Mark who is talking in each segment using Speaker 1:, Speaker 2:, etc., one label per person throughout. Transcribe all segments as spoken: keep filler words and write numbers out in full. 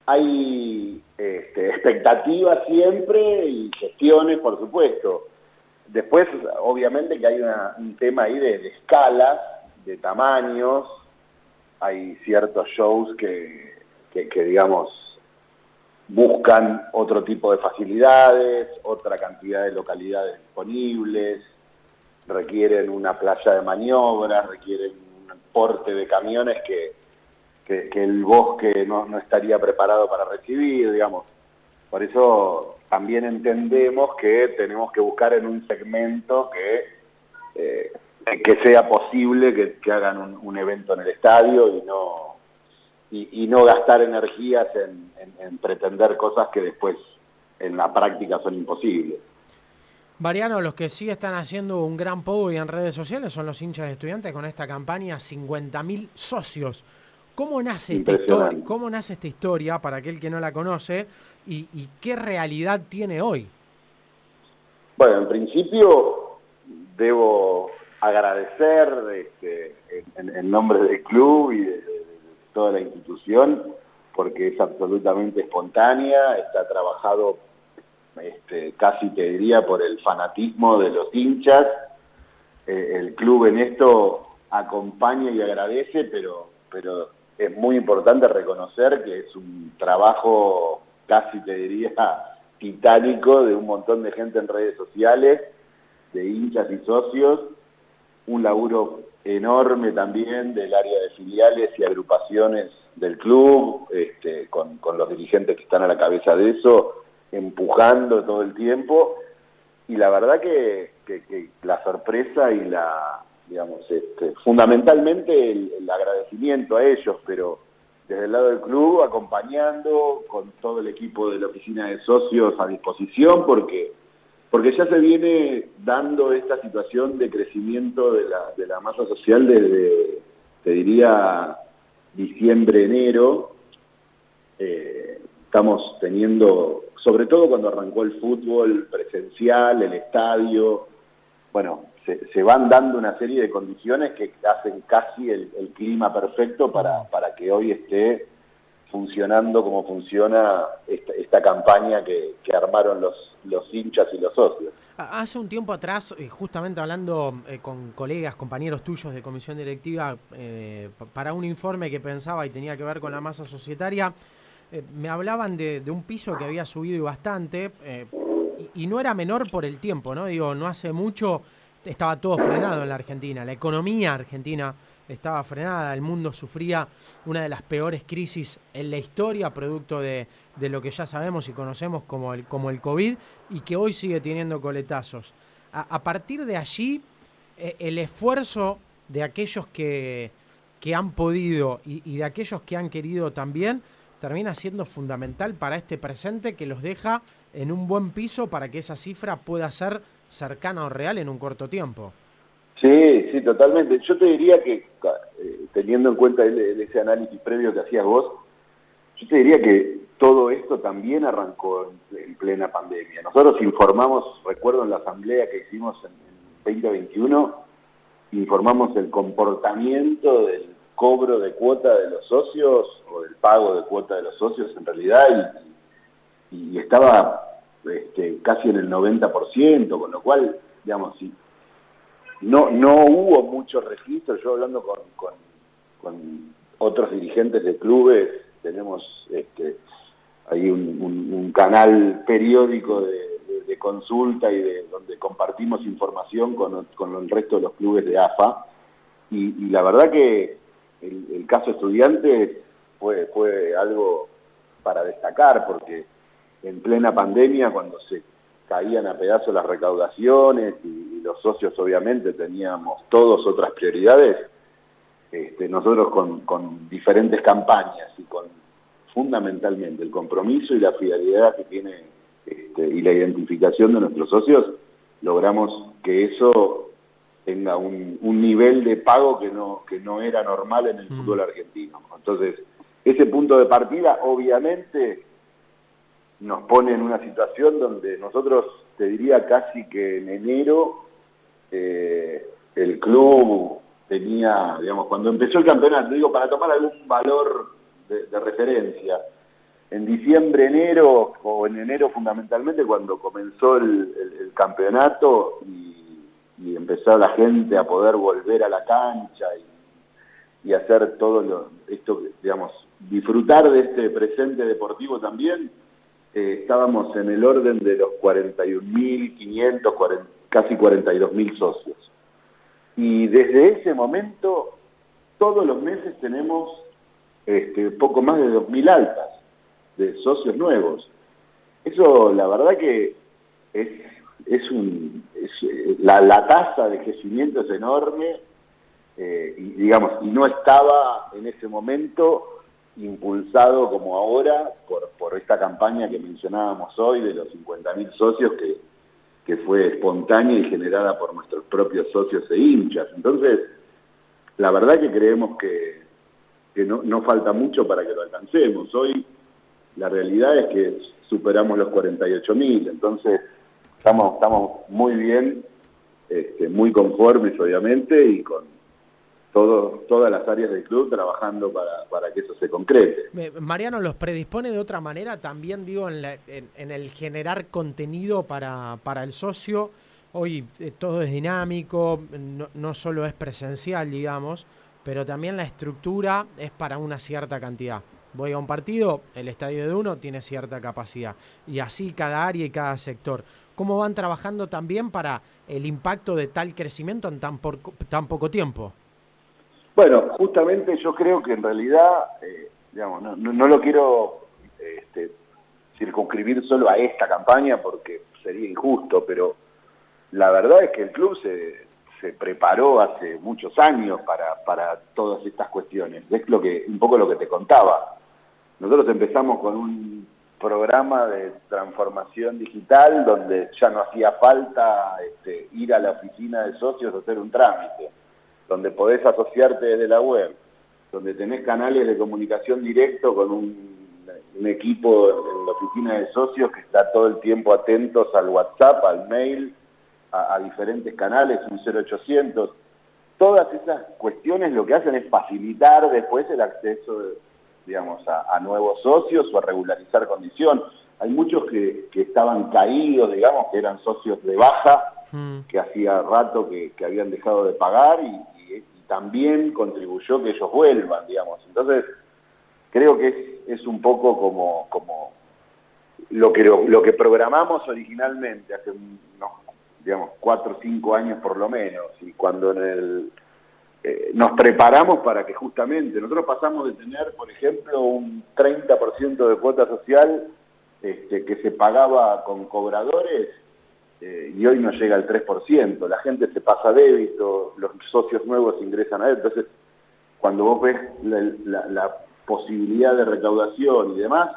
Speaker 1: hay este, expectativas siempre y gestiones, por supuesto. Después, obviamente que hay una, un tema ahí de, de escalas, de tamaños. Hay ciertos shows que, que, que, digamos, buscan otro tipo de facilidades, otra cantidad de localidades disponibles, requieren una playa de maniobras, requieren un porte de camiones que, que, que el bosque no, no estaría preparado para recibir, digamos. Por eso también entendemos que tenemos que buscar en un segmento que, eh, que sea posible que, que hagan un, un evento en el estadio y no, y, y no gastar energías en, en, en pretender cosas que después en la práctica son imposibles.
Speaker 2: Mariano, los que sí están haciendo un gran pogo y en redes sociales son los hinchas de Estudiantes con esta campaña cincuenta mil socios. ¿Cómo nace esta historia? ¿Cómo nace esta historia para aquel que no la conoce y, y qué realidad tiene hoy?
Speaker 1: Bueno, en principio debo agradecer este, en, en nombre del club y de, de toda la institución, porque es absolutamente espontánea, está trabajado Este, casi te diría por el fanatismo de los hinchas. Eh, el club en esto acompaña y agradece, pero, pero es muy importante reconocer que es un trabajo casi te diría titánico de un montón de gente en redes sociales, de hinchas y socios, un laburo enorme también del área de filiales y agrupaciones del club, este, con, con los dirigentes que están a la cabeza de eso, empujando todo el tiempo, y la verdad que, que, que la sorpresa y la, digamos, este, fundamentalmente el, el agradecimiento a ellos, pero desde el lado del club acompañando con todo el equipo de la oficina de socios a disposición, porque, porque ya se viene dando esta situación de crecimiento de la, de la masa social desde, te diría, diciembre, enero. Eh, estamos teniendo, sobre todo cuando arrancó el fútbol presencial, el estadio, bueno, se, se van dando una serie de condiciones que hacen casi el, el clima perfecto para, para que hoy esté funcionando como funciona esta, esta campaña que, que armaron los, los hinchas y los socios.
Speaker 2: Hace un tiempo atrás, justamente hablando eh, con colegas, compañeros tuyos de comisión directiva, eh, para un informe que pensaba y tenía que ver con la masa societaria, Eh, me hablaban de, de un piso que había subido y bastante, eh, y, y no era menor por el tiempo, ¿no? Digo, no hace mucho estaba todo frenado en la Argentina, la economía argentina estaba frenada, el mundo sufría una de las peores crisis en la historia, producto de, de lo que ya sabemos y conocemos como el, como el COVID, y que hoy sigue teniendo coletazos. A, a partir de allí, eh, el esfuerzo de aquellos que, que han podido y, y de aquellos que han querido también, termina siendo fundamental para este presente que los deja en un buen piso para que esa cifra pueda ser cercana o real en un corto tiempo.
Speaker 1: Sí, sí, totalmente. Yo te diría que, eh, teniendo en cuenta el, el, ese análisis previo que hacías vos, yo te diría que todo esto también arrancó en, en plena pandemia. Nosotros informamos, recuerdo en la asamblea que hicimos en, en veinte veintiuno, informamos el comportamiento del cobro de cuota de los socios, o del pago de cuota de los socios en realidad, y, y estaba este, casi en el noventa por ciento, con lo cual, digamos, sí, no, no hubo muchos registros. Yo hablando con, con, con otros dirigentes de clubes, tenemos este, ahí un, un, un canal periódico de, de, de consulta y de donde compartimos información con, con el resto de los clubes de A F A, y, y la verdad que El, el caso Estudiantes fue, fue algo para destacar, porque en plena pandemia, cuando se caían a pedazos las recaudaciones y, y los socios obviamente teníamos todos otras prioridades, este, nosotros con, con diferentes campañas y con fundamentalmente el compromiso y la fidelidad que tiene este, y la identificación de nuestros socios, logramos que eso tenga un, un nivel de pago que no, que no era normal en el mm. fútbol argentino. Entonces, ese punto de partida obviamente nos pone en una situación donde nosotros, te diría casi que en enero, eh, el club tenía, digamos, cuando empezó el campeonato, digo, para tomar algún valor de, de referencia, en diciembre, enero, o en enero fundamentalmente, cuando comenzó el, el, el campeonato y, y empezó la gente a poder volver a la cancha y, y hacer todo lo, esto, digamos, disfrutar de este presente deportivo también, eh, estábamos en el orden de los cuarenta y un mil quinientos, casi cuarenta y dos mil socios. Y desde ese momento, todos los meses tenemos este, poco más de dos mil altas de socios nuevos. Eso, la verdad que es, es un... Es, la, la tasa de crecimiento es enorme, eh, y digamos, y no estaba en ese momento impulsado como ahora por, por esta campaña que mencionábamos hoy de los cincuenta mil socios que, que fue espontánea y generada por nuestros propios socios e hinchas. Entonces, la verdad que creemos que, que no, no falta mucho para que lo alcancemos. Hoy la realidad es que superamos los cuarenta y ocho mil, entonces estamos, estamos muy bien, este, muy conformes obviamente, y con todo, todas las áreas del club trabajando para, para que eso se concrete.
Speaker 2: Mariano, ¿los predispone de otra manera también, digo, en, la, en, en el generar contenido para, para el socio? Hoy eh, todo es dinámico, no, no solo es presencial, digamos, pero también la estructura es para una cierta cantidad. Voy a un partido, el estadio de uno tiene cierta capacidad, y así cada área y cada sector. ¿Cómo van trabajando también para el impacto de tal crecimiento en tan, por, tan poco tiempo?
Speaker 1: Bueno, justamente yo creo que en realidad, eh, digamos, no, no, no lo quiero este, circunscribir solo a esta campaña porque sería injusto, pero la verdad es que el club se, se preparó hace muchos años para, para todas estas cuestiones. Es lo que, un poco lo que te contaba. Nosotros empezamos con un programa de transformación digital donde ya no hacía falta este, ir a la oficina de socios a hacer un trámite, donde podés asociarte desde la web, donde tenés canales de comunicación directo con un, un equipo en la oficina de socios que está todo el tiempo atentos al WhatsApp, al mail, a, a diferentes canales, un cero ochocientos. Todas esas cuestiones lo que hacen es facilitar después el acceso de, digamos, a, a nuevos socios o a regularizar condición. Hay muchos que, que estaban caídos, digamos, que eran socios de baja, mm. que hacía rato que, que habían dejado de pagar y, y, y también contribuyó que ellos vuelvan, digamos. Entonces, creo que es, es un poco como, como lo, que, lo, lo que programamos originalmente, hace unos, digamos, cuatro o cinco años por lo menos, y cuando en el... Eh, nos preparamos para que justamente, nosotros pasamos de tener, por ejemplo, un treinta por ciento de cuota social este, que se pagaba con cobradores eh, y hoy no llega al tres por ciento. La gente se pasa a débito, los socios nuevos ingresan a él. Entonces, cuando vos ves la, la, la posibilidad de recaudación y demás,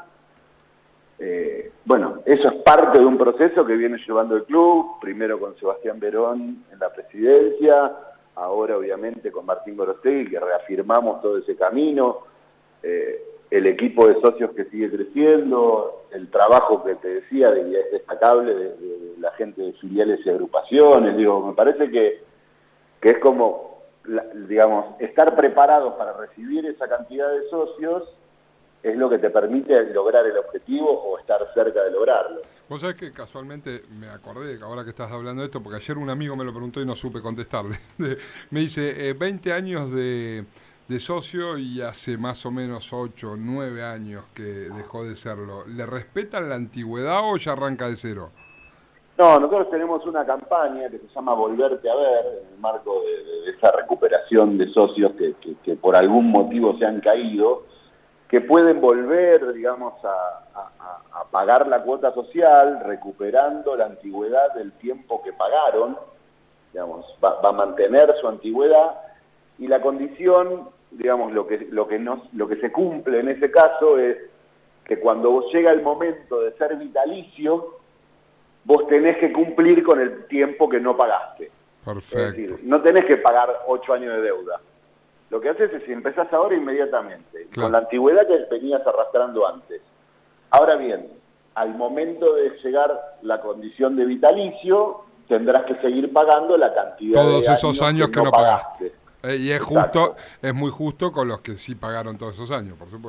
Speaker 1: eh, bueno, eso es parte de un proceso que viene llevando el club, primero con Sebastián Verón en la presidencia, ahora obviamente con Martín Gorostegui, que reafirmamos todo ese camino, eh, el equipo de socios que sigue creciendo, el trabajo que te decía de, es destacable de, de la gente de filiales y agrupaciones. Digo, me parece que, que es como, la, digamos, estar preparados para recibir esa cantidad de socios es lo que te permite lograr el objetivo o estar cerca de lograrlo.
Speaker 3: Vos sabés que casualmente me acordé, ahora que estás hablando de esto, porque ayer un amigo me lo preguntó y no supe contestarle. Me dice, eh, veinte años de, de socio y hace más o menos ocho, nueve años que dejó de serlo. ¿Le respetan la antigüedad o ya arranca de cero?
Speaker 1: No, nosotros tenemos una campaña que se llama Volverte a Ver, en el marco de, de, de esa recuperación de socios que, que, que por algún motivo se han caído, que pueden volver, digamos, a, a, a pagar la cuota social, recuperando la antigüedad del tiempo que pagaron, digamos, va, va a mantener su antigüedad, y la condición, digamos, lo que, lo que, nos, lo que se cumple en ese caso es que cuando vos llega el momento de ser vitalicio, vos tenés que cumplir con el tiempo que no pagaste.
Speaker 3: Perfecto.
Speaker 1: Es decir, no tenés que pagar ocho años de deuda. Lo que haces es si empezás ahora inmediatamente, claro, con la antigüedad que venías arrastrando antes. Ahora bien, al momento de llegar la condición de vitalicio, tendrás que seguir pagando la cantidad
Speaker 3: todos
Speaker 1: de
Speaker 3: esos
Speaker 1: años
Speaker 3: años
Speaker 1: que,
Speaker 3: que
Speaker 1: no
Speaker 3: no
Speaker 1: pagaste.
Speaker 3: pagaste. Eh, y es justo, es muy justo con los que sí pagaron todos esos años, por supuesto.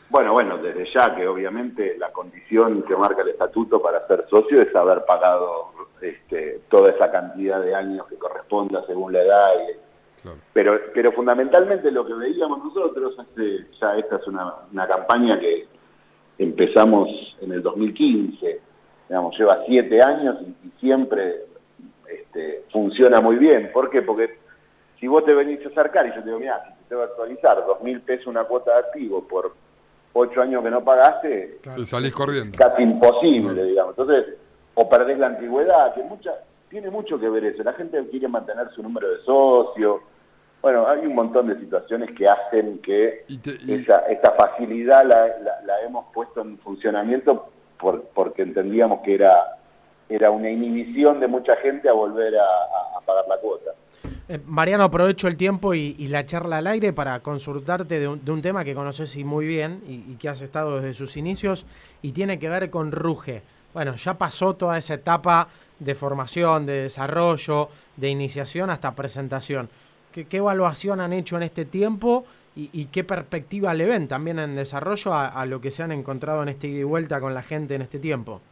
Speaker 1: Bueno, bueno, desde ya que obviamente la condición que marca el estatuto para ser socio es haber pagado este, toda esa cantidad de años que corresponda según la edad. Y, claro. pero, pero fundamentalmente lo que veíamos nosotros, este, ya esta es una, una campaña que empezamos en el dos mil quince, digamos, lleva siete años y, y siempre este, funciona muy bien. ¿Por qué? Porque si vos te venís a acercar y yo te digo, mira, si te tengo que actualizar dos mil pesos una cuota de activo por ocho años que no pagaste,
Speaker 3: claro, salís corriendo.
Speaker 1: Casi imposible, digamos. Entonces, o perdés la antigüedad, que mucha, tiene mucho que ver eso. La gente quiere mantener su número de socio. Bueno, hay un montón de situaciones que hacen que y te, y... esa, esa facilidad la, la, la hemos puesto en funcionamiento por, porque entendíamos que era, era una inhibición de mucha gente a volver a, a, a pagar la cuota.
Speaker 2: Eh, Mariano, aprovecho el tiempo y, y la charla al aire para consultarte de un, de un tema que conoces y muy bien y, y que has estado desde sus inicios y tiene que ver con Ruge. Bueno, ya pasó toda esa etapa de formación, de desarrollo, de iniciación hasta presentación. ¿Qué, qué evaluación han hecho en este tiempo y, y qué perspectiva le ven también en desarrollo a, a lo que se han encontrado en este ida y vuelta con la gente en este tiempo?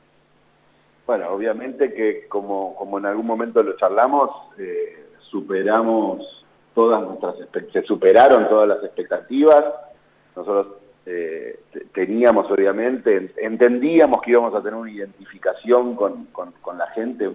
Speaker 1: Bueno, obviamente que como, como en algún momento lo charlamos, eh, superamos todas nuestras se superaron todas las expectativas. Nosotros eh, teníamos, obviamente, entendíamos que íbamos a tener una identificación con, con, con la gente,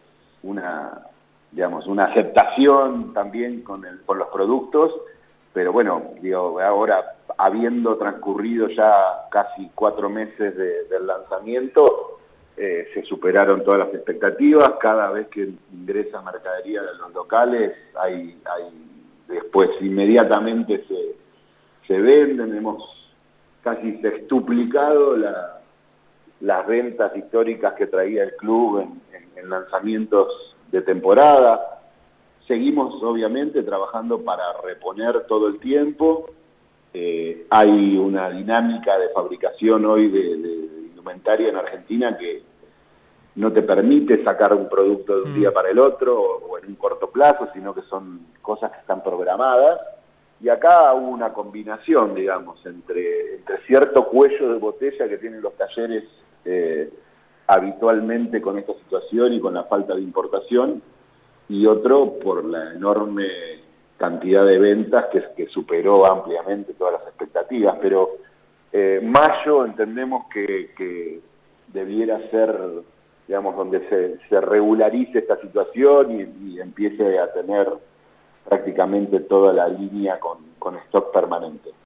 Speaker 1: una, digamos, una aceptación también con, el, con los productos, pero bueno, digo, ahora habiendo transcurrido ya casi cuatro meses de, del lanzamiento, Eh, se superaron todas las expectativas. Cada vez que ingresa mercadería de los locales, hay, hay después inmediatamente se, se venden. Hemos casi sextuplicado la, las ventas históricas que traía el club en, en, en lanzamientos de temporada. Seguimos obviamente trabajando para reponer todo el tiempo. Eh, hay una dinámica de fabricación hoy de, de indumentaria en Argentina que no te permite sacar un producto de un día para el otro o, o en un corto plazo, sino que son cosas que están programadas. Y acá hubo una combinación, digamos, entre, entre cierto cuello de botella que tienen los talleres eh, habitualmente con esta situación y con la falta de importación, y otro por la enorme cantidad de ventas que, que superó ampliamente todas las expectativas. Pero eh, mayo entendemos que, que debiera ser, digamos, donde se, se regularice esta situación y, y empiece a tener prácticamente toda la línea con, con stock permanente.